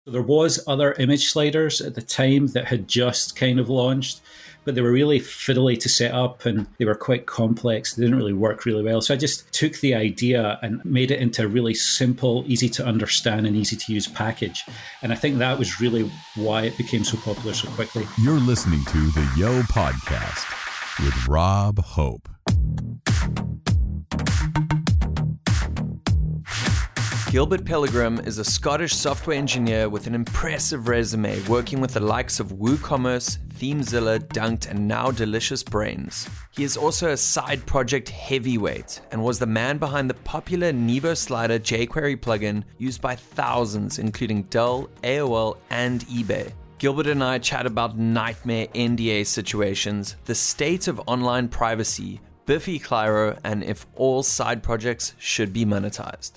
There was other image sliders at the time that had just kind of launched, but they were really fiddly to set up and they were quite complex. They didn't really work really well. So I just took the idea and made it into a really simple, easy to understand and easy to use package. And I think that was really why it became so popular so quickly. You're listening to the Yo Podcast with Rob Hope. Gilbert Pellegrim is a Scottish software engineer with an impressive resume, working with the likes of WooCommerce, Themezilla, Dunked, and now Delicious Brains. He is also a side project heavyweight and was the man behind the popular Nevo Slider jQuery plugin used by thousands, including Dell, AOL, and eBay. Gilbert and I chat about nightmare NDA situations, the state of online privacy, Biffy Clyro, and if all side projects should be monetized.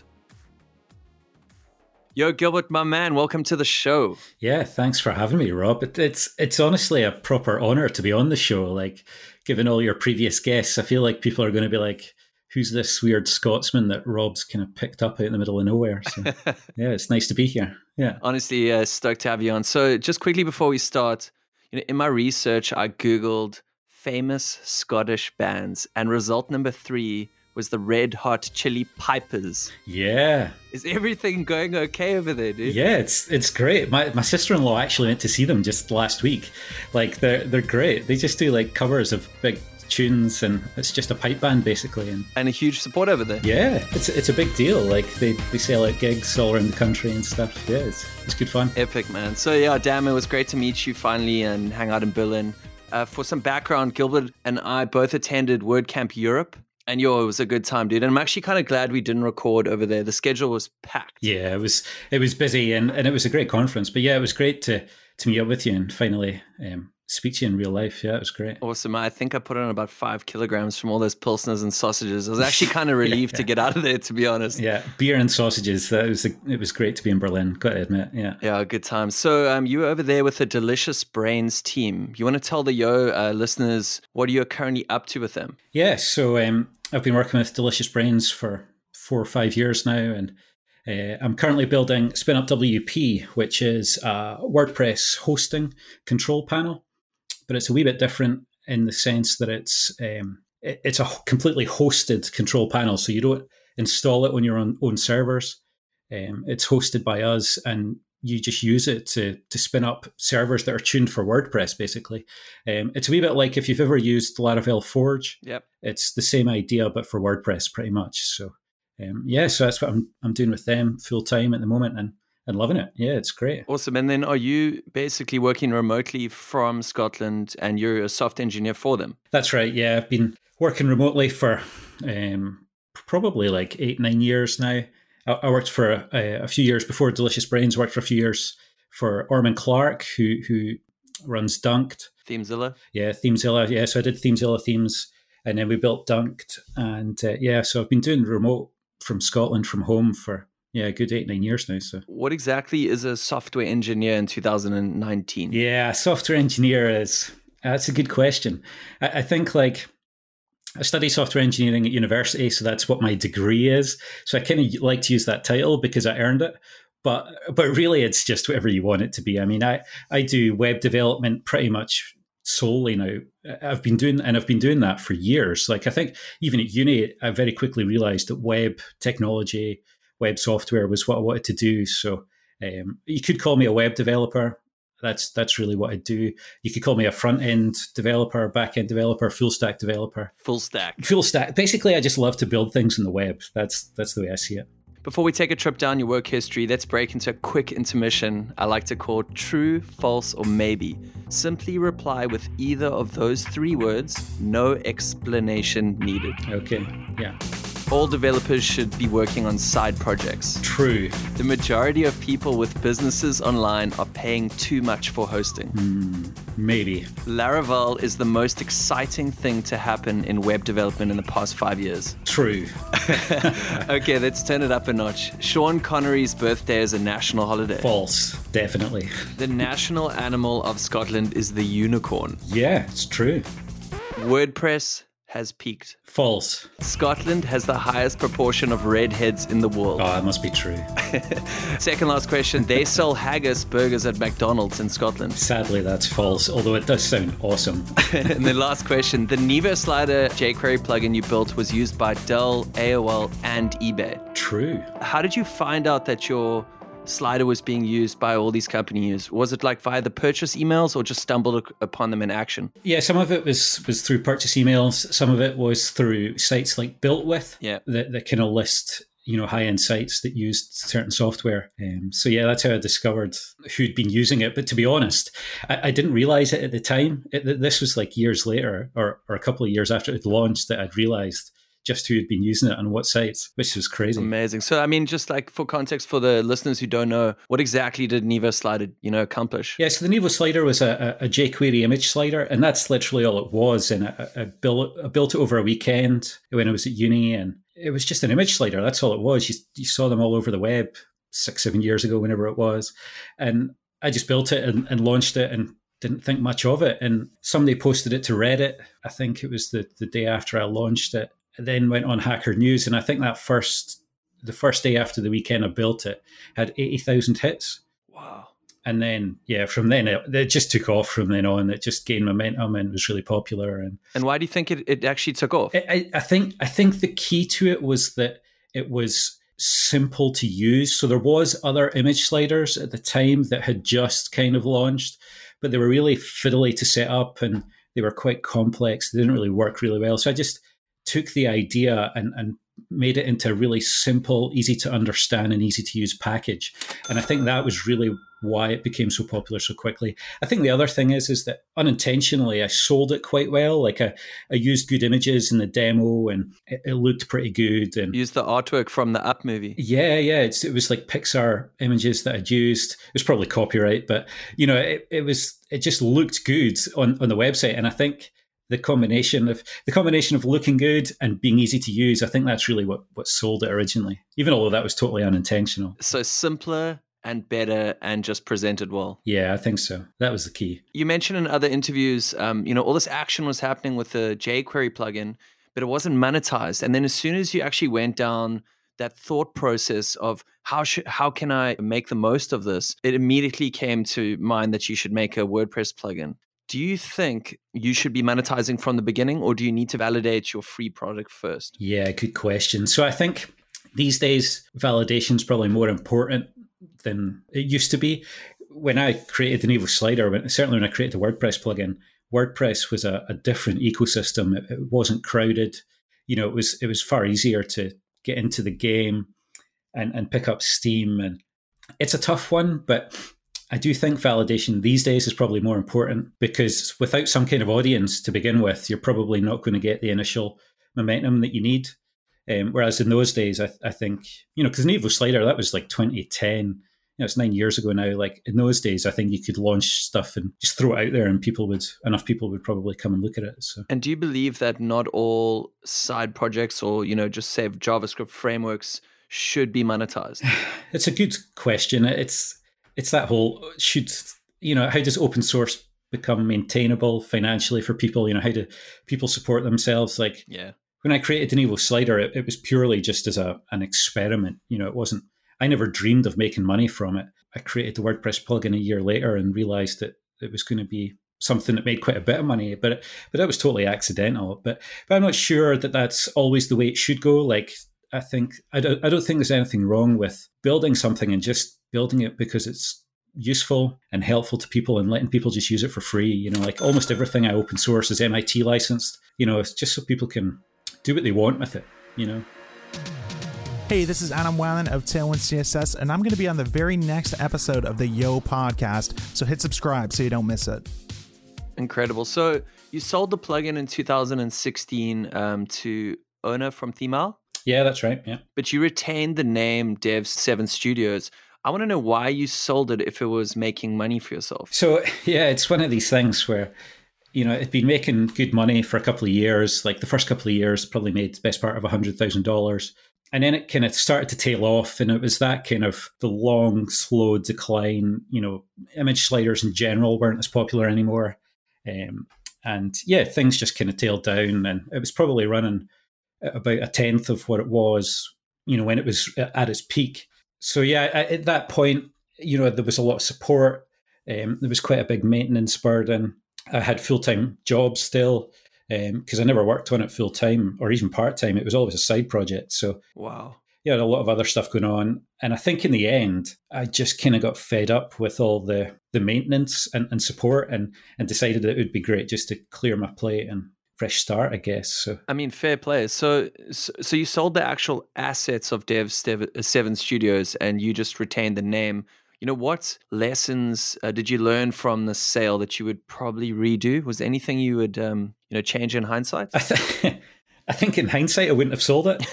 Yo, Gilbert, my man, welcome to the show. Yeah, thanks for having me, Rob. It's honestly a proper honor to be on the show. Like, given all your previous guests, I feel like people are going to be like, who's this weird Scotsman that Rob's kind of picked up out in the middle of nowhere? So, yeah, it's nice to be here. Yeah. Honestly, stoked to have you on. So just quickly before we start, in my research, I Googled famous Scottish bands, and result number 3 was the Red Hot Chili Pipers. Yeah. Is everything going okay over there, dude? Yeah, it's great. My sister-in-law actually went to see them just last week. Like, they're great. They just do like covers of big tunes, and it's just a pipe band basically. And a huge support over there. Yeah, it's a big deal. Like, they sell out gigs all around the country and stuff. Yeah, it's good fun. Epic, man. So yeah, damn, it was great to meet you finally and hang out in Berlin. For some background, Gilbert and I both attended WordCamp Europe. And it was a good time, dude. And I'm actually kind of glad we didn't record over there. The schedule was packed. Yeah, it was busy and it was a great conference. But yeah, it was great to meet up with you and finally speak to you in real life. Yeah, it was great. Awesome. I think I put on about 5 kilograms from all those pilsners and sausages. I was actually kind of relieved to get out of there, to be honest. Yeah, beer and sausages. It was great to be in Berlin, got to admit. Yeah. Yeah, good time. So you were over there with the Delicious Brains team. You want to tell the Yo listeners what you're currently up to with them? Yeah, so I've been working with Delicious Brains for 4 or 5 years now, and I'm currently building SpinUp WP, which is a WordPress hosting control panel. But it's a wee bit different in the sense that it's a completely hosted control panel. So you don't install it on your own servers. It's hosted by us, and you just use it to spin up servers that are tuned for WordPress, basically. It's a wee bit like if you've ever used Laravel Forge. Yep. It's the same idea, but for WordPress, pretty much. So, so that's what I'm doing with them full time at the moment, and loving it. Yeah, it's great. Awesome. And then are you basically working remotely from Scotland and you're a software engineer for them? That's right. Yeah, I've been working remotely for probably like 8-9 years now. I worked for a few years before Delicious Brains, worked for a few years for Orman Clark, who runs Dunked. Themezilla? Yeah, Themezilla. Yeah, so I did Themezilla themes, and then we built Dunked. And so I've been doing remote from Scotland from home for a good 8-9 years now. So, what exactly is a software engineer in 2019? Yeah, software engineer that's a good question. I think like I study software engineering at university, so that's what my degree is. So I kind of like to use that title because I earned it. But really, it's just whatever you want it to be. I mean, I do web development pretty much solely now. I've been doing that for years. Like, I think even at uni, I very quickly realized that web technology, web software was what I wanted to do. So you could call me a web developer. That's really what I do. You could call me a front-end developer, back-end developer, full-stack developer. Full stack. Basically, I just love to build things on the web. That's the way I see it. Before we take a trip down your work history, let's break into a quick intermission I like to call true, false, or maybe. Simply reply with either of those 3 words, no explanation needed. Okay, yeah. All developers should be working on side projects. True. The majority of people with businesses online are paying too much for hosting. Maybe. Laravel is the most exciting thing to happen in web development in the past 5 years. True. Okay, let's turn it up a notch. Sean Connery's birthday is a national holiday. False, definitely. The national animal of Scotland is the unicorn. Yeah, it's true. WordPress has peaked. False. Scotland has the highest proportion of redheads in the world. Oh, that must be true. Second last question. They sell haggis burgers at McDonald's in Scotland. Sadly, that's false, although it does sound awesome. And the last question. The Nevo Slider jQuery plugin you built was used by Dell, AOL, and eBay. True. How did you find out that your slider was being used by all these companies? Was it like via the purchase emails or just stumbled upon them in action? Yeah, some of it was through purchase emails. Some of it was through sites like BuiltWith that kind of list, high-end sites that used certain software. So yeah, that's how I discovered who'd been using it. But to be honest, I didn't realize it at the time. This was like years later or a couple of years after it launched that I'd realized just who had been using it on what sites, which was crazy. Amazing. So, I mean, just like for context for the listeners who don't know, what exactly did Nevo Slider, accomplish? Yeah, so the Nevo Slider was a jQuery image slider, and that's literally all it was. And I built it over a weekend when I was at uni, and it was just an image slider. That's all it was. You saw them all over the web 6-7 years ago, whenever it was. And I just built it and launched it and didn't think much of it. And somebody posted it to Reddit. I think it was the day after I launched it. Then went on Hacker News, and I think the first day after the weekend I built it had 80,000 hits. Wow. And then, from then it just took off from then on. It just gained momentum and was really popular. And why do you think it actually took off? I think the key to it was that it was simple to use. So there was other image sliders at the time that had just kind of launched, but they were really fiddly to set up and they were quite complex. They didn't really work really well. So I just took the idea and made it into a really simple, easy to understand and easy to use package. And I think that was really why it became so popular so quickly. I think the other thing is that unintentionally I sold it quite well. Like I used good images in the demo and it looked pretty good. And used the artwork from the Up movie. Yeah. It was like Pixar images that I'd used. It was probably copyright, but it just looked good on the website. And I think the combination of looking good and being easy to use, I think that's really what sold it originally, even although that was totally unintentional. So simpler and better and just presented well. Yeah, I think so. That was the key. You mentioned in other interviews, all this action was happening with the jQuery plugin, but it wasn't monetized. And then as soon as you actually went down that thought process of how can I make the most of this, it immediately came to mind that you should make a WordPress plugin. Do you think you should be monetizing from the beginning, or do you need to validate your free product first? Yeah, good question. So I think these days, validation is probably more important than it used to be. When I created the Nevo Slider, certainly when I created the WordPress plugin, WordPress was a different ecosystem. It wasn't crowded. It was far easier to get into the game and pick up steam. And it's a tough one, but I do think validation these days is probably more important, because without some kind of audience to begin with, you're probably not going to get the initial momentum that you need. Whereas in those days, I think, because Nevo Slider, that was like 2010, it's 9 years ago now. Like in those days, I think you could launch stuff and just throw it out there and enough people would probably come and look at it. So. And do you believe that not all side projects or, just say JavaScript frameworks should be monetized? It's a good question. It's that whole how does open source become maintainable financially for people? How do people support themselves? Like, when I created the Nevo Slider, it was purely just as an experiment. It wasn't. I never dreamed of making money from it. I created the WordPress plugin a year later and realized that it was going to be something that made quite a bit of money, but that was totally accidental. But I'm not sure that that's always the way it should go. Like, I don't think there's anything wrong with building something and just building it because it's useful and helpful to people and letting people just use it for free. Like almost everything I open source is MIT licensed. It's just so people can do what they want with it. Hey, this is Adam Weiland of Tailwind CSS, and I'm going to be on the very next episode of the Yo podcast, so hit subscribe so you don't miss it. Incredible. So you sold the plugin in 2016 to Ona from Themeowl? Yeah, that's right. Yeah. But you retained the name Dev7 Studios. I want to know why you sold it if it was making money for yourself. So, yeah, it's one of these things where, it'd been making good money for a couple of years. Like the first couple of years probably made the best part of $100,000. And then it kind of started to tail off. And it was that kind of the long, slow decline. Image sliders in general weren't as popular anymore. And yeah, things just kind of tailed down, and it was probably running at about a tenth of what it was, when it was at its peak. So yeah, at that point, there was a lot of support. There was quite a big maintenance burden. I had full-time jobs still, because I never worked on it full-time or even part-time. It was always a side project. So Wow. yeah, a lot of other stuff going on. And I think in the end, I just kind of got fed up with all the maintenance and support, and decided that it would be great just to clear my plate and fresh start, I guess. So I mean, fair play. So you sold the actual assets of Dev 7 Studios, and you just retained the name. What lessons did you learn from the sale that you would probably redo? Was there anything you would, change in hindsight? I think in hindsight, I wouldn't have sold it.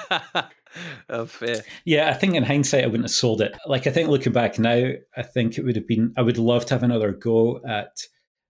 Oh, fair. Yeah, I think in hindsight, I wouldn't have sold it. Like, I think looking back now, I think it would have been, I would love to have another go at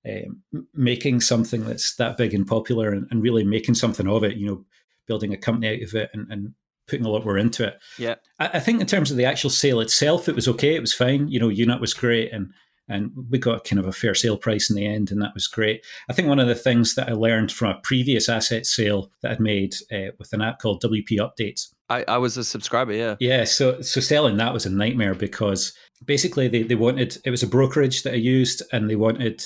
making something that's that big and popular, and really making something of it, building a company out of it, and putting a lot more into it. Yeah. I think in terms of the actual sale itself, it was okay. It was fine. Unit was great, and we got kind of a fair sale price in the end, and that was great. I think one of the things that I learned from a previous asset sale that I'd made with an app called WP Updates. I was a subscriber, yeah. Yeah, so selling that was a nightmare, because basically they wanted, it was a brokerage that I used, and they wanted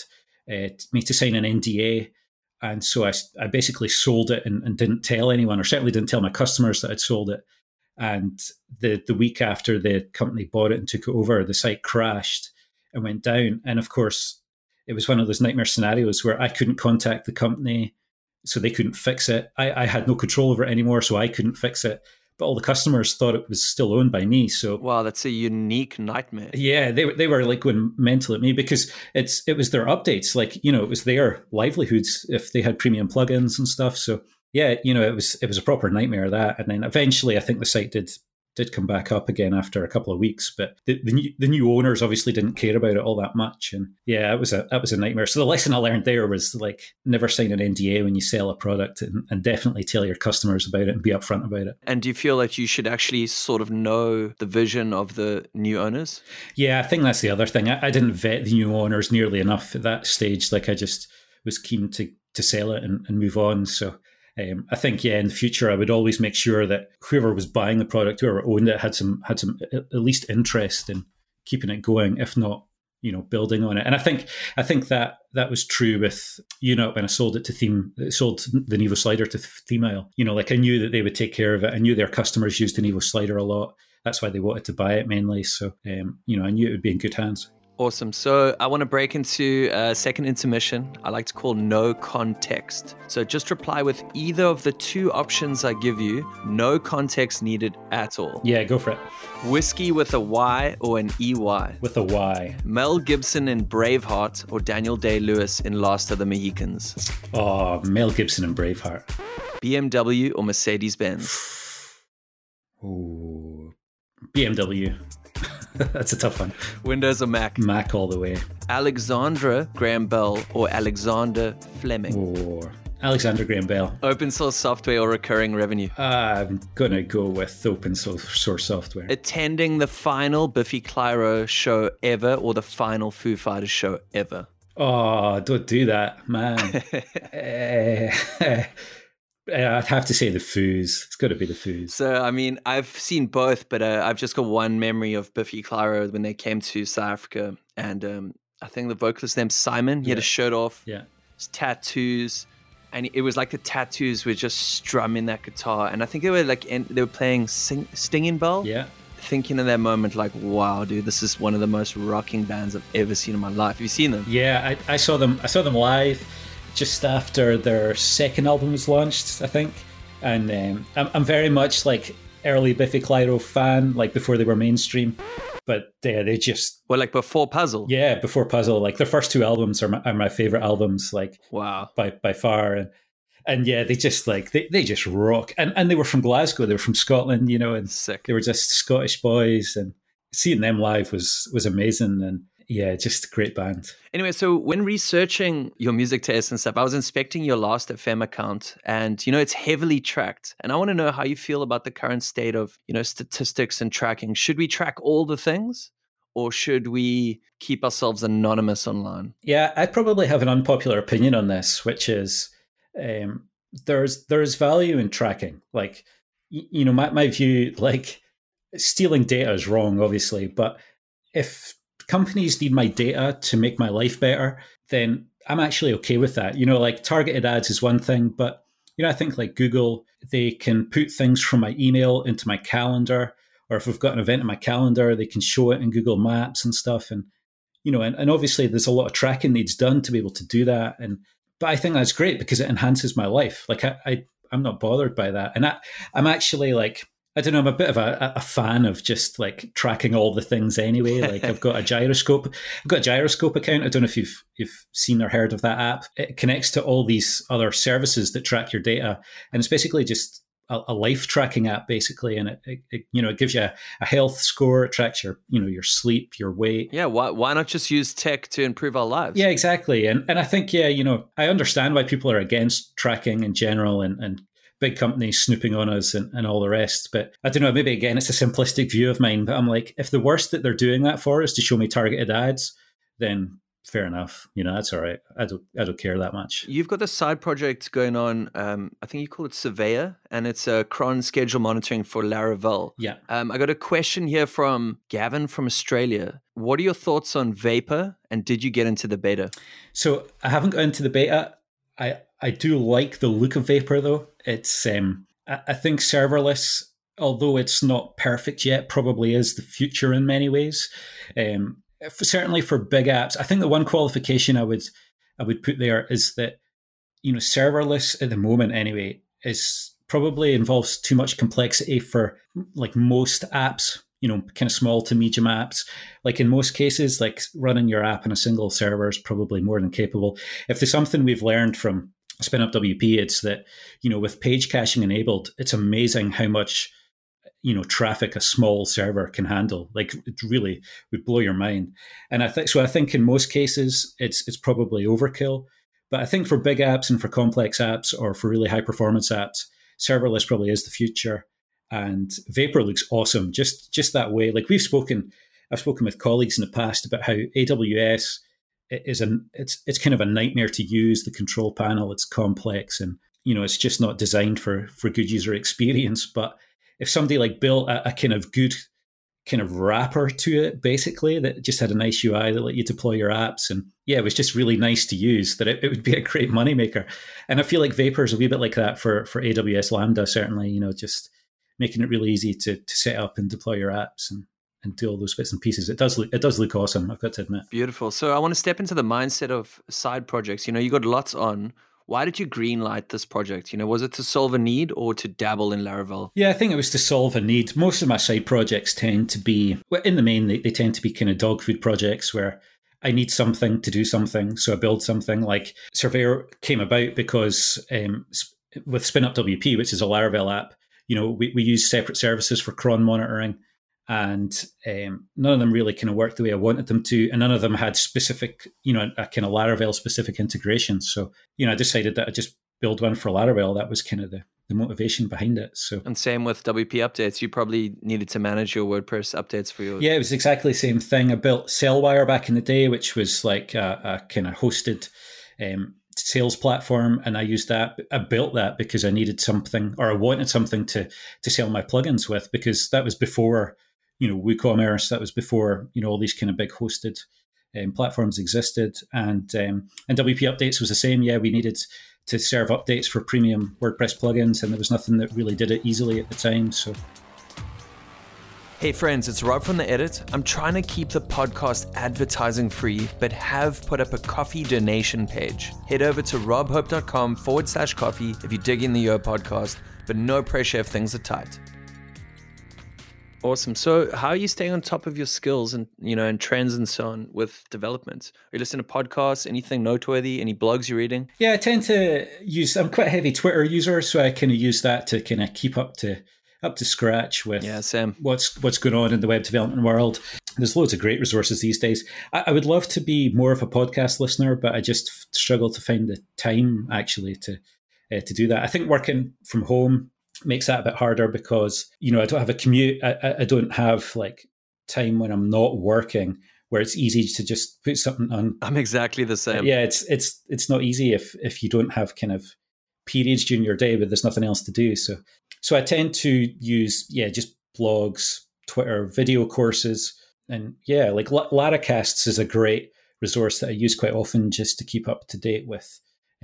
me to sign an NDA. And so I basically sold it and didn't tell anyone, or certainly didn't tell my customers that I'd sold it. And the week after the company bought it and took it over, the site crashed and went down. And of course, it was one of those nightmare scenarios where I couldn't contact the company, so they couldn't fix it. I had no control over it anymore, so I couldn't fix it. But all the customers thought it was still owned by me. So wow, that's a unique nightmare. Yeah, they were like going mental at me, because it was their updates. Like, it was their livelihoods if they had premium plugins and stuff. So yeah, it was a proper nightmare, that. And then eventually, I think the site did come back up again after a couple of weeks. But the new owners obviously didn't care about it all that much. And yeah, that was a nightmare. So the lesson I learned there was, like, never sign an NDA when you sell a product, and definitely tell your customers about it and be upfront about it. And do you feel like you should actually sort of know the vision of the new owners? Yeah, I think that's the other thing. I didn't vet the new owners nearly enough at that stage. Like, I just was keen to sell it and move on. So I think, in the future, I would always make sure that whoever was buying the product, whoever owned it, had some at least interest in keeping it going, if not, building on it. And I think that was true with Unit when I sold it to Theme. Sold the Nevo Slider to Themail. Like, I knew that they would take care of it. I knew their customers used the Nevo Slider a lot. That's why they wanted to buy it mainly. So I knew it would be in good hands. Awesome. So I want to break into a second intermission I like to call no context. So just reply with either of the two options I give you. No context needed at all. Yeah, go for it. Whiskey with a Y or an EY? With a Y. Mel Gibson in Braveheart or Daniel Day-Lewis in Last of the Mohicans? Oh, Mel Gibson in Braveheart. BMW or Mercedes-Benz? Oh, BMW. That's a tough one. Windows or Mac? Mac all the way. Alexandra Graham Bell or Alexander Fleming? Or Alexander Graham Bell. Open source software or recurring revenue? I'm going to go with open source software. Attending the final Biffy Clyro show ever or the final Foo Fighters show ever? Oh, don't do that, man. I'd have to say the Foos. It's got to be the Foos. So, I mean, I've seen both, but I've just got one memory of Biffy Clyro when they came to South Africa. And I think the vocalist named Simon, he had a shirt off, his tattoos. And it was like the tattoos were just strumming that guitar. And I think they were playing Stinging Bell. Yeah. Thinking in that moment, like, wow, dude, this is one of the most rocking bands I've ever seen in my life. Have you seen them? Yeah, I saw them. I saw them live just after their second album was launched, I think. And I'm very much like early Biffy Clyro fan, like before they were mainstream. But they just... Well, like before Puzzle? Yeah, before Puzzle. Like their first two albums are my favorite albums, like, wow, by far. And yeah, they just like, they just rock. And they were from Glasgow, they were from Scotland, and sick. They were just Scottish boys. And seeing them live was amazing. And yeah, just a great band. Anyway, so when researching your music taste and stuff, I was inspecting your Last FM account, and it's heavily tracked. And I want to know how you feel about the current state of statistics and tracking. Should we track all the things, or should we keep ourselves anonymous online? Yeah, I probably have an unpopular opinion on this, which is there's value in tracking. Like, my view, like, stealing data is wrong, obviously, but if companies need my data to make my life better, then I'm actually okay with that. Like, targeted ads is one thing, but I think like Google, they can put things from my email into my calendar, or if I've got an event in my calendar, they can show it in Google Maps and stuff. And and obviously there's a lot of tracking needs done to be able to do that. But I think that's great because it enhances my life. Like, I'm not bothered by that. And I'm actually like, I don't know, I'm a bit of a fan of just like tracking all the things anyway. Like, I've got a gyroscope account. I don't know if you've seen or heard of that app. It connects to all these other services that track your data. And it's basically just a life tracking app, basically. And it gives you a health score. It tracks your sleep, your weight. Yeah. Why not just use tech to improve our lives? Yeah, exactly. And I think, I understand why people are against tracking in general and big companies snooping on us and all the rest. But I don't know, maybe again, it's a simplistic view of mine, but I'm like, if the worst that they're doing that for is to show me targeted ads, then fair enough. That's all right. I don't care that much. You've got this side project going on. I think you call it Surveyor, and it's a cron schedule monitoring for Laravel. Yeah. I got a question here from Gavin from Australia. What are your thoughts on Vapor, and did you get into the beta? So I haven't got into the beta. I do like the look of Vapor, though. It's I think serverless, although it's not perfect yet, probably is the future in many ways. Certainly for big apps, I think the one qualification I would put there is that serverless at the moment anyway is probably involves too much complexity for like most apps. Kind of small to medium apps. Like, in most cases, like, running your app on a single server is probably more than capable. If there's something we've learned from SpinUp WP, it's that, with page caching enabled, it's amazing how much, traffic a small server can handle. Like, it really would blow your mind. And I think in most cases, it's probably overkill. But I think for big apps and for complex apps or for really high performance apps, serverless probably is the future. And Vapor looks awesome, just that way. Like, I've spoken with colleagues in the past about how AWS it's kind of a nightmare to use. The control panel, it's complex, and it's just not designed for good user experience. But if somebody like built a kind of good kind of wrapper to it, basically, that just had a nice UI that let you deploy your apps, and it was just really nice to use, that it would be a great moneymaker. And I feel like Vapor is a wee bit like that for AWS Lambda, certainly. Just making it really easy to set up and deploy your apps and do all those bits and pieces. It does look awesome, I've got to admit. Beautiful. So I want to step into the mindset of side projects. You got lots on. Why did you greenlight this project? Was it to solve a need or to dabble in Laravel? Yeah, I think it was to solve a need. Most of my side projects tend to be, in the main, they tend to be kind of dog food projects where I need something to do something, so I build something. Like, Surveyor came about because with SpinUp WP, which is a Laravel app, we use separate services for cron monitoring, and none of them really kind of worked the way I wanted them to, and none of them had specific, a kind of Laravel specific integration. So, I decided that I'd just build one for Laravel. That was kind of the motivation behind it. So, and same with WP updates. You probably needed to manage your WordPress updates for your. Yeah, it was exactly the same thing. I built Cellwire back in the day, which was like a kind of hosted sales platform, and I used that. I built that because I needed something, or I wanted something to sell my plugins with, because that was before WooCommerce. That was before all these kind of big hosted platforms existed, and WP Updates was the same. Yeah, we needed to serve updates for premium WordPress plugins, and there was nothing that really did it easily at the time. So. Hey friends, it's Rob from The Edit. I'm trying to keep the podcast advertising free, but have put up a coffee donation page. Head over to robhope.com/coffee if you dig in the Yo podcast, but no pressure if things are tight. Awesome. So how are you staying on top of your skills and, and trends and so on with development? Are you listening to podcasts, anything noteworthy, any blogs you're reading? Yeah, I tend to I'm quite a heavy Twitter user, so I kind of use that to kind of keep up to scratch with what's going on in the web development world. There's loads of great resources these days. I would love to be more of a podcast listener, but I just struggle to find the time actually to do that. I think working from home makes that a bit harder because, I don't have a commute. I don't have like time when I'm not working, where it's easy to just put something on. I'm exactly the same. Yeah, it's not easy if you don't have kind of periods during your day, but there's nothing else to do. So I tend to use just blogs, Twitter, video courses, and like Laracasts is a great resource that I use quite often just to keep up to date with,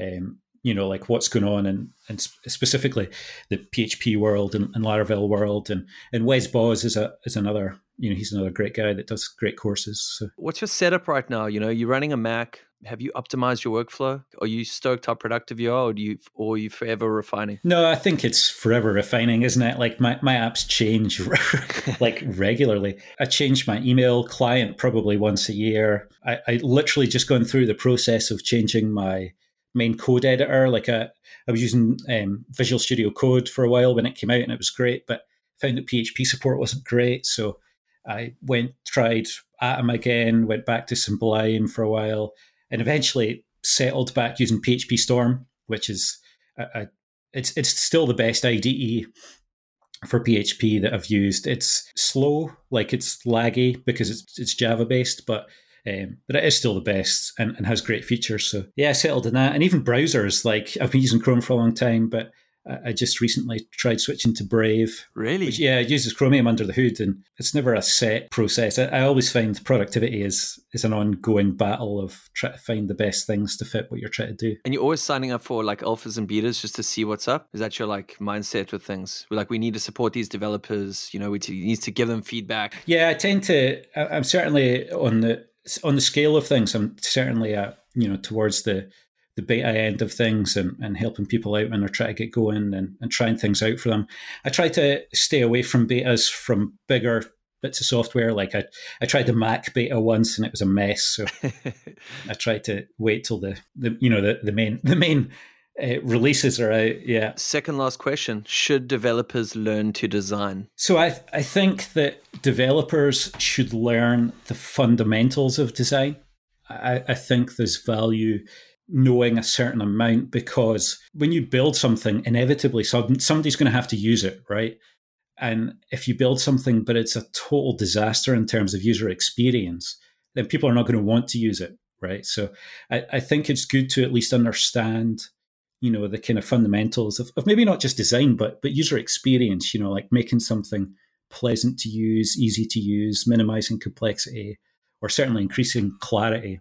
like what's going on and specifically the PHP world and Laravel world, and Wes Bos is another, he's another great guy that does great courses. So. What's your setup right now? You're running a Mac. Have you optimized your workflow? Are you stoked how productive you are, or are you forever refining? No, I think it's forever refining, isn't it? Like my apps change like regularly. I change my email client probably once a year. I literally just gone through the process of changing my main code editor. Like I was using Visual Studio Code for a while when it came out, and it was great, but found that PHP support wasn't great. So I tried Atom again, went back to Sublime for a while, and eventually settled back using PHP Storm, which is it's still the best IDE for PHP that I've used. It's slow, like it's laggy because it's Java based, but it is still the best and has great features. So I settled in that. And even browsers, like I've been using Chrome for a long time, but I just recently tried switching to Brave. Really? Which, it uses Chromium under the hood, and it's never a set process. I always find productivity is an ongoing battle of trying to find the best things to fit what you're trying to do. And you're always signing up for like alphas and betas just to see what's up? Is that your like mindset with things? We're like, we need to support these developers, we need to give them feedback. Yeah, I tend to, I'm certainly on the scale of things, I'm certainly towards the beta end of things and helping people out when they're trying to get going and trying things out for them. I try to stay away from betas from bigger bits of software. Like I tried the Mac beta once and it was a mess. So I tried to wait till the main releases are out. Yeah. Second last question. Should developers learn to design? So I think that developers should learn the fundamentals of design. I think there's value knowing a certain amount, because when you build something, inevitably somebody's going to have to use it, right? And if you build something but it's a total disaster in terms of user experience, then people are not going to want to use it, right? So I think it's good to at least understand, the kind of fundamentals of maybe not just design, but user experience, like making something pleasant to use, easy to use, minimizing complexity, or certainly increasing clarity.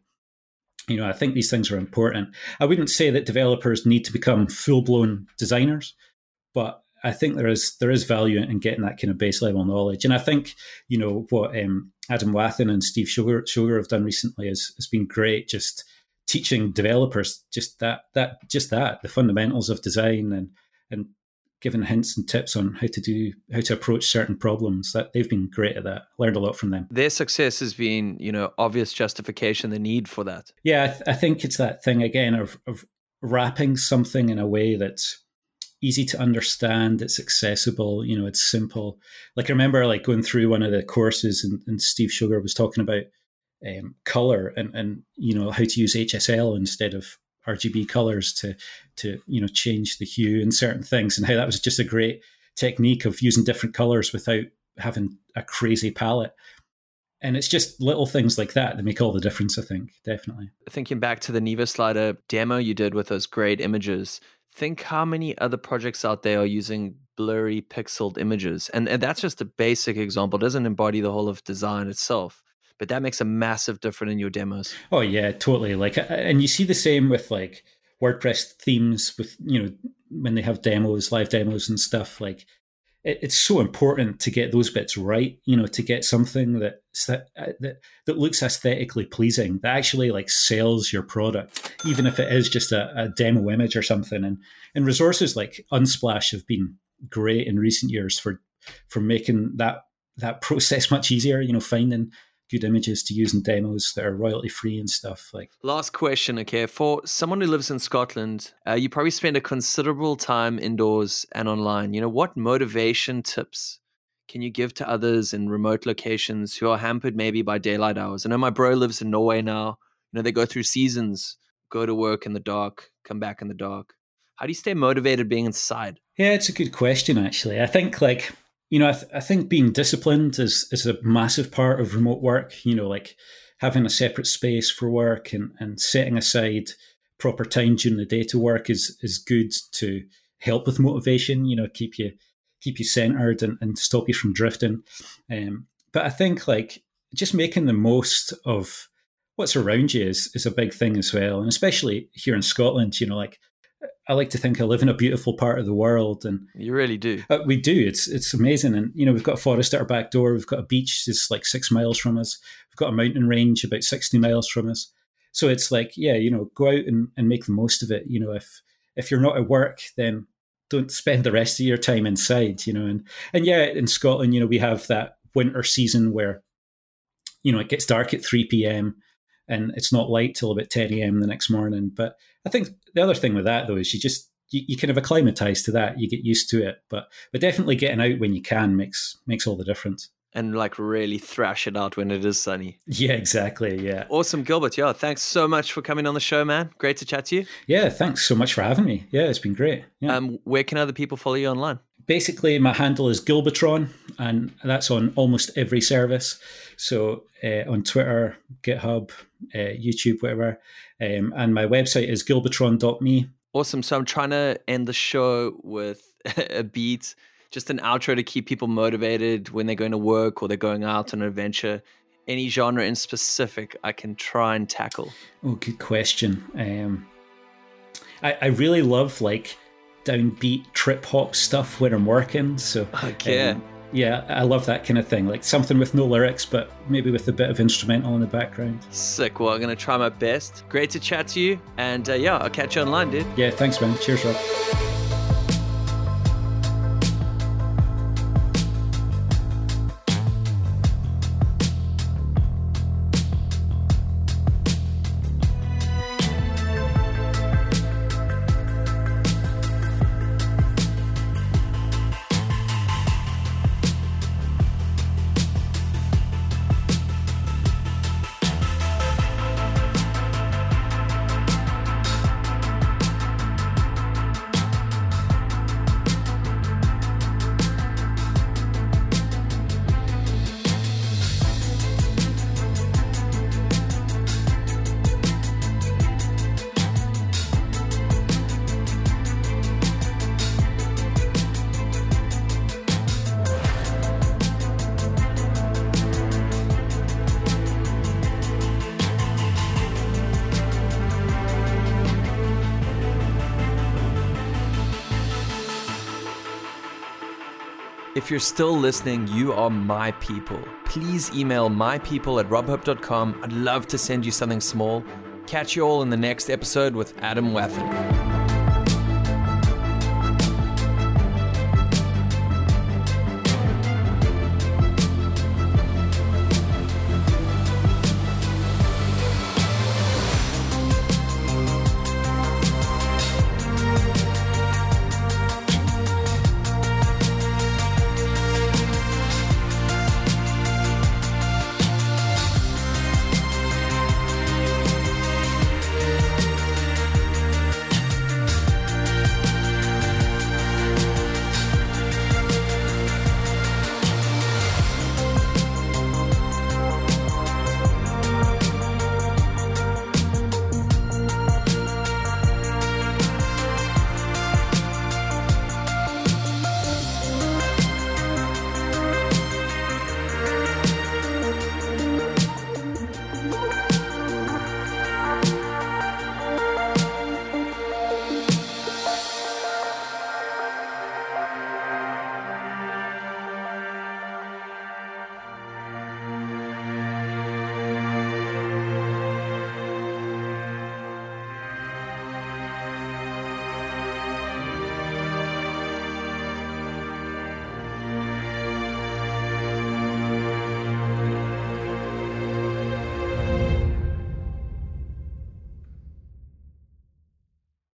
I think these things are important. I wouldn't say that developers need to become full-blown designers, but I think there is value in getting that kind of base level knowledge. And I think, what Adam Wathan and Steve Sugar have done recently has been great, just teaching developers just that, the fundamentals of design and giving hints and tips on how to approach certain problems. That they've been great at that. Learned a lot from them. Their success has been, obvious justification, the need for that. Yeah, I think it's that thing again of wrapping something in a way that's easy to understand, it's accessible, it's simple. Like I remember going through one of the courses and Steve Sugar was talking about color and how to use HSL instead of RGB colors to change the hue and certain things, and how that was just a great technique of using different colors without having a crazy palette. And it's just little things like that make all the difference, I think, definitely. Thinking back to the Neva Slider demo you did with those great images, think how many other projects out there are using blurry pixeled images. And that's just a basic example. It doesn't embody the whole of design itself. But that makes a massive difference in your demos. Oh yeah, totally. And you see the same with WordPress themes with, when they have demos, live demos and stuff. It's so important to get those bits right, to get something that looks aesthetically pleasing, that actually sells your product, even if it is just a demo image or something. And resources like Unsplash have been great in recent years for making that process much easier, finding good images to use in demos that are royalty free and stuff. Last question, okay. For someone who lives in Scotland, you probably spend a considerable time indoors and online. What motivation tips can you give to others in remote locations who are hampered maybe by daylight hours? I know my bro lives in Norway now. They go through seasons, go to work in the dark, come back in the dark. How do you stay motivated being inside? Yeah, it's a good question, actually. I think I think being disciplined is a massive part of remote work. Like having a separate space for work and setting aside proper time during the day to work is good to help with motivation. Keep you centered and stop you from drifting. But I think like just making the most of what's around you is a big thing as well, and especially here in Scotland. Like I like to think I live in a beautiful part of the world, and you really do. We do. It's amazing, and we've got a forest at our back door. We've got a beach that's like 6 miles from us. We've got a mountain range about 60 miles from us. So it's like, go out and make the most of it. If you're not at work, then don't spend the rest of your time inside. And in Scotland, we have that winter season where it gets dark at 3 p.m. and it's not light till about 10 a.m. the next morning. But I think the other thing with that, though, is you kind of acclimatize to that. You get used to it. But definitely getting out when you can makes all the difference. And like really thrash it out when it is sunny. Yeah, exactly. Yeah. Awesome, Gilbert. Yeah, thanks so much for coming on the show, man. Great to chat to you. Yeah, thanks so much for having me. Yeah, it's been great. Yeah. Where can other people follow you online? Basically, my handle is Gilbatron, and that's on almost every service. So on Twitter, GitHub, YouTube, whatever. And my website is gilbatron.me. Awesome. So I'm trying to end the show with a beat, just an outro to keep people motivated when they're going to work or they're going out on an adventure. Any genre in specific I can try and tackle? Oh, good question. I really love like downbeat trip hop stuff when I'm working. So okay. Yeah, I love that kind of thing. Like something with no lyrics, but maybe with a bit of instrumental in the background. Sick. Well, I'm going to try my best. Great to chat to you. And I'll catch you online, dude. Yeah, thanks, man. Cheers, Rob. If you're still listening, you are my people. Please email mypeople@robhope.com. I'd love to send you something small. Catch you all in the next episode with Adam Wathan.